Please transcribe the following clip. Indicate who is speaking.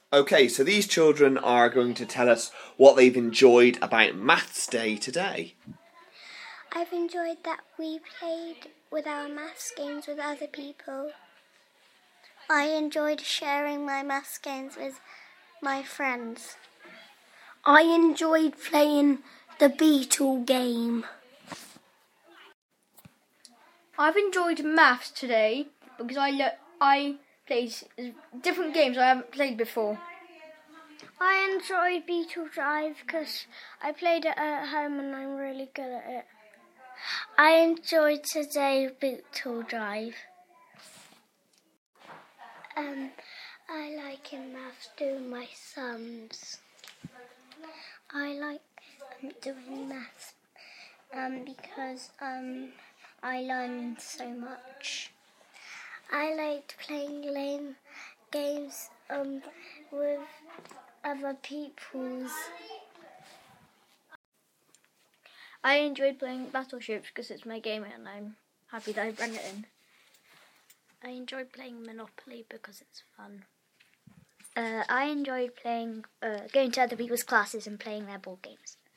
Speaker 1: Okay, so these children are going to tell us what they've enjoyed about Maths Day today.
Speaker 2: I've enjoyed that we played with our maths games with other people. I enjoyed sharing my maths games with my friends.
Speaker 3: I enjoyed playing the Beetle game. I've enjoyed maths today because I played different games I haven't played before.
Speaker 2: I enjoyed Beetle Drive because I played it at home and I'm really good at it. I enjoyed today Beetle Drive. I like in maths doing my sums. I like doing maths because I learned so much. I liked playing games with other people's.
Speaker 3: I enjoyed playing Battleships because it's my game and I'm happy that I've run it in.
Speaker 2: I enjoyed playing Monopoly because it's fun.
Speaker 3: I enjoyed playing, going to other people's classes and playing their board games.